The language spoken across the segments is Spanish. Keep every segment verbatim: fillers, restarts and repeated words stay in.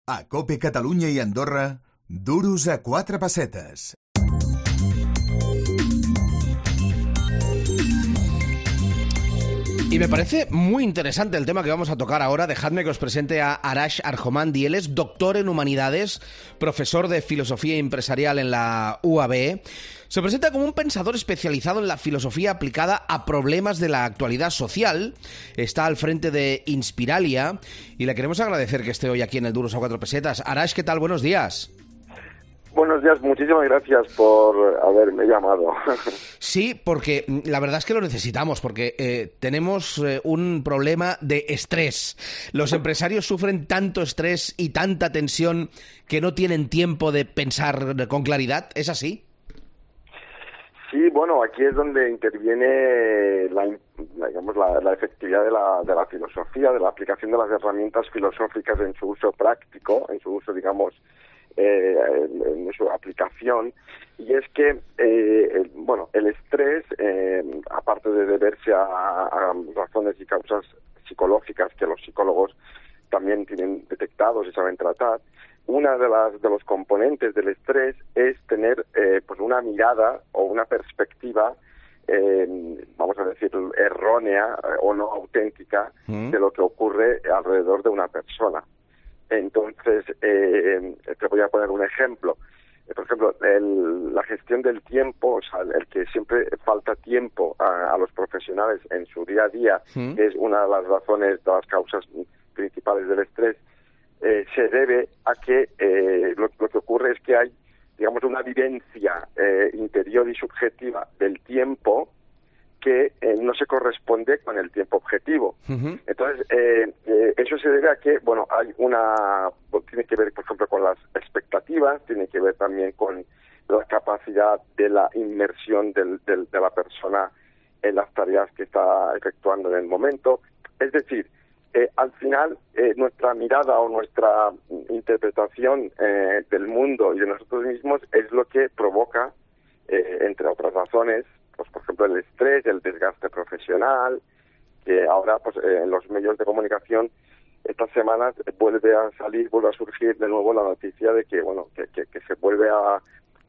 A COPE Catalunya i Andorra, duros a quatre pessetes. Y me parece muy interesante el tema que vamos a tocar ahora. Dejadme que os presente a Arash Arjomandi. Él es doctor en Humanidades, profesor de Filosofía Empresarial en la U A B. Se presenta como un pensador especializado en la filosofía aplicada a problemas de la actualidad social. Está al frente de Inspiralia y le queremos agradecer que esté hoy aquí en el Duros a Cuatro Pesetas. Arash, ¿qué tal? Buenos días. Buenos días, muchísimas gracias por haberme llamado. Sí, porque la verdad es que lo necesitamos, porque eh, tenemos eh, un problema de estrés. Los empresarios sufren tanto estrés y tanta tensión que no tienen tiempo de pensar con claridad. ¿Es así? Sí, bueno, aquí es donde interviene la, la, digamos, la, la efectividad de la, de la filosofía, de la aplicación de las herramientas filosóficas en su uso práctico, en su uso, digamos, Eh, en, en su aplicación, y es que eh, el, bueno el estrés, eh, aparte de deberse a, a razones y causas psicológicas que los psicólogos también tienen detectados y saben tratar, una de las de los componentes del estrés es tener eh, pues una mirada o una perspectiva eh, vamos a decir errónea eh, o no auténtica ¿Mm? de lo que ocurre alrededor de una persona. Entonces, eh, te voy a poner un ejemplo. Por ejemplo, el, la gestión del tiempo, o sea, el que siempre falta tiempo a, a los profesionales en su día a día, ¿Mm? es una de las razones, de las causas principales del estrés, eh, se debe a que eh, lo, lo que ocurre es que hay, digamos, una vivencia eh, interior y subjetiva del tiempo que eh, no se corresponde con el tiempo objetivo. Uh-huh. Entonces, eh, eh, eso se debe a que, bueno, hay una... tiene que ver, por ejemplo, con las expectativas, tiene que ver también con la capacidad de la inmersión del, del, de la persona en las tareas que está efectuando en el momento. Es decir, eh, al final, eh, nuestra mirada o nuestra interpretación eh, del mundo y de nosotros mismos es lo que provoca, eh, entre otras razones, pues por ejemplo el estrés, el desgaste profesional, que ahora pues eh, en los medios de comunicación estas semanas vuelve a salir, vuelve a surgir de nuevo la noticia de que bueno que, que, que se vuelve a,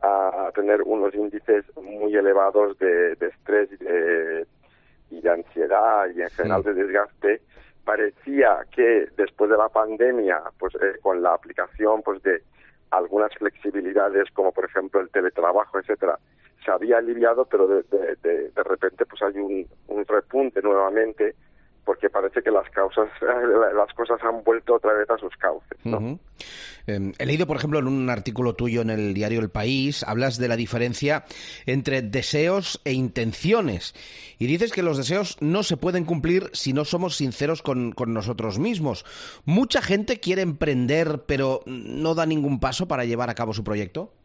a tener unos índices muy elevados de, de estrés y de, y de ansiedad y en general sí. de desgaste. Parecía que después de la pandemia, pues eh, con la aplicación pues de algunas flexibilidades como por ejemplo el teletrabajo, etcétera, se había aliviado, pero de, de, de, de repente pues hay un, un repunte nuevamente porque parece que las causas, las cosas han vuelto otra vez a sus cauces, ¿no? Uh-huh. Eh, he leído, por ejemplo, en un artículo tuyo en el diario El País, hablas de la diferencia entre deseos e intenciones y dices que los deseos no se pueden cumplir si no somos sinceros con, con nosotros mismos. ¿Mucha gente quiere emprender pero no da ningún paso para llevar a cabo su proyecto?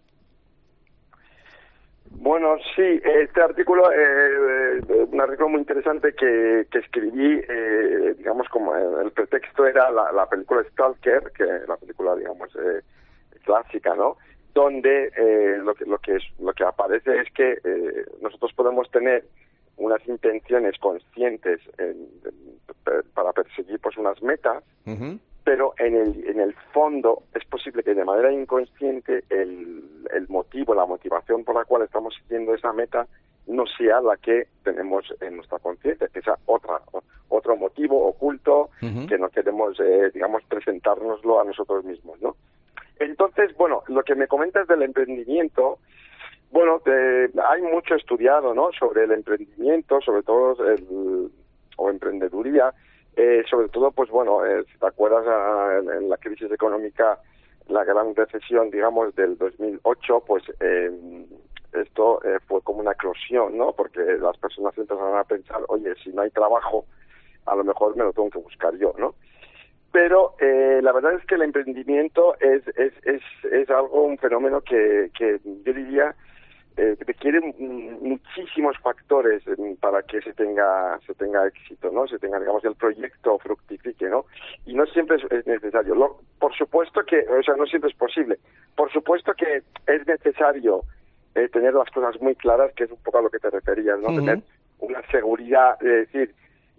Bueno, sí, este artículo, eh, eh, un artículo muy interesante que, que escribí, eh, digamos, como el pretexto era la, la película Stalker, que la película, digamos, eh, clásica, ¿no? Donde eh, lo que lo que es, lo que aparece es que eh, nosotros podemos tener unas intenciones conscientes en, en, para perseguir pues unas metas. Uh-huh. Pero en el en el fondo es posible que de manera inconsciente el, el motivo, la motivación por la cual estamos siguiendo esa meta no sea la que tenemos en nuestra conciencia, que sea otra, otro motivo oculto uh-huh. que no queremos, eh, digamos, presentárnoslo a nosotros mismos, ¿no? Entonces, bueno, lo que me comentas del emprendimiento, bueno, eh, hay mucho estudiado, ¿no?, sobre el emprendimiento, sobre todo el o emprendeduría. Eh, sobre todo, pues bueno, eh, si te acuerdas a, en, en la crisis económica, la gran recesión, digamos, del dos mil ocho, pues eh, esto eh, fue como una eclosión, ¿no? Porque las personas empezaron a pensar, oye, si no hay trabajo, a lo mejor me lo tengo que buscar yo, ¿no? Pero eh, la verdad es que el emprendimiento es es es, es algo, un fenómeno que, que yo diría Eh, requiere muchísimos factores para que se tenga se tenga éxito, ¿no? Se tenga, digamos, el proyecto fructifique, ¿no? Y no siempre es, es necesario. Lo, por supuesto que, o sea, no siempre es posible. Por supuesto que es necesario eh, tener las cosas muy claras, que es un poco a lo que te referías, ¿no? Uh-huh. Tener una seguridad, de decir,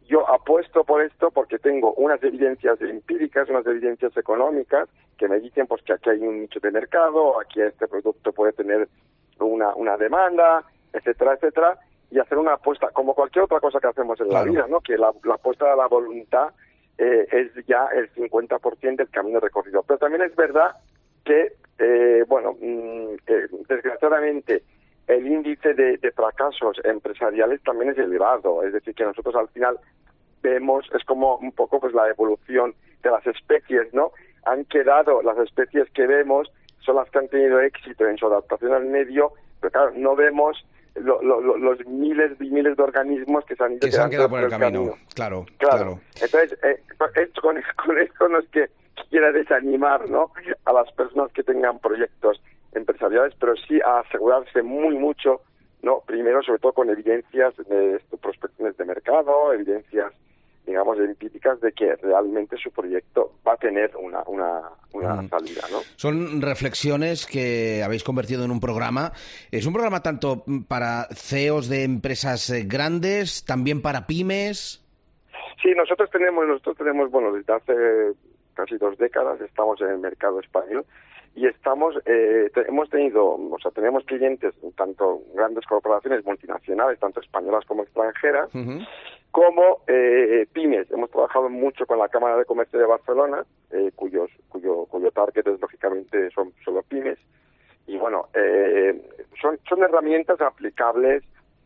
yo apuesto por esto porque tengo unas evidencias empíricas, unas evidencias económicas que me dicen pues que aquí hay un nicho de mercado, aquí este producto puede tener una, una demanda, etcétera, etcétera, y hacer una apuesta, como cualquier otra cosa que hacemos en claro. la vida, ¿no? Que la, la apuesta a la voluntad eh, es ya el cincuenta por ciento del camino recorrido. Pero también es verdad que, eh, bueno, mmm, eh, desgraciadamente, el índice de, de fracasos empresariales también es elevado, es decir, que nosotros al final vemos, es como un poco pues la evolución de las especies, ¿no? Han quedado, las especies que vemos son las que han tenido éxito en su adaptación al medio, pero claro, no vemos lo, lo, lo, los miles y miles de organismos que se han ido que se han quedado por el, el camino. camino. Claro, claro, claro. Entonces, eh, esto, con, con esto no es que quiera desanimar, ¿no?, a las personas que tengan proyectos empresariales, pero sí a asegurarse muy mucho, no, primero sobre todo con evidencias de prospecciones de mercado, evidencias, digamos, empíricas de que realmente su proyecto va a tener una, una, una mm. salida, ¿no? Son reflexiones que habéis convertido en un programa. Es un programa tanto para C E Os de empresas grandes, también para pymes. Sí, nosotros tenemos, nosotros tenemos, bueno, desde hace casi dos décadas estamos en el mercado español. Y estamos, eh, te, hemos tenido, o sea, tenemos clientes, tanto grandes corporaciones multinacionales, tanto españolas como extranjeras, uh-huh. como eh, pymes. Hemos trabajado mucho con la Cámara de Comercio de Barcelona, eh, cuyos, cuyo, cuyo target es, lógicamente, son solo pymes. Y bueno, eh, son, son herramientas aplicables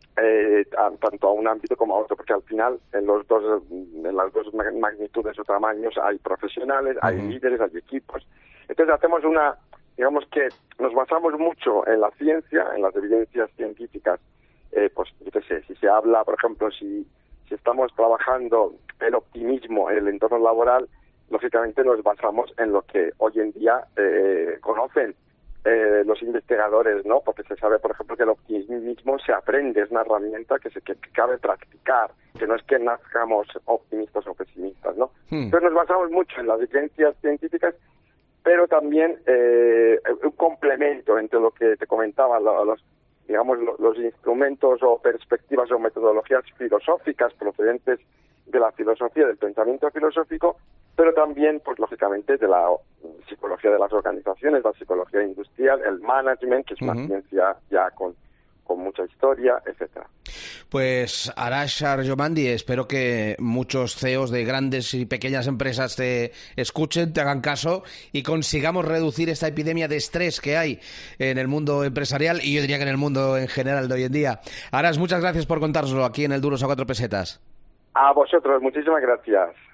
eh, a, tanto a un ámbito como a otro, porque al final, en los dos, en las dos magnitudes o tamaños, hay profesionales, uh-huh. hay líderes, hay equipos. Entonces hacemos una, digamos que nos basamos mucho en la ciencia, en las evidencias científicas. Eh, pues yo qué sé, si se habla, por ejemplo, si, si estamos trabajando el optimismo en el entorno laboral, lógicamente nos basamos en lo que hoy en día eh, conocen eh, los investigadores, ¿no? Porque se sabe, por ejemplo, que el optimismo se aprende, es una herramienta que se que, que cabe practicar, que no es que nazcamos optimistas o pesimistas, ¿no? Hmm. Entonces nos basamos mucho en las evidencias científicas, pero también eh, un complemento entre lo que te comentaba, los, digamos, los, los instrumentos o perspectivas o metodologías filosóficas procedentes de la filosofía, del pensamiento filosófico, pero también, pues lógicamente, de la psicología de las organizaciones, la psicología industrial, el management, que es una uh-huh. ciencia ya con, con mucha historia, etcétera. Pues Arash Arjomandi, espero que muchos C E Os de grandes y pequeñas empresas te escuchen, te hagan caso y consigamos reducir esta epidemia de estrés que hay en el mundo empresarial y yo diría que en el mundo en general de hoy en día. Arash, muchas gracias por contárnoslo aquí en el Duros a Cuatro Pesetas. A vosotros, muchísimas gracias.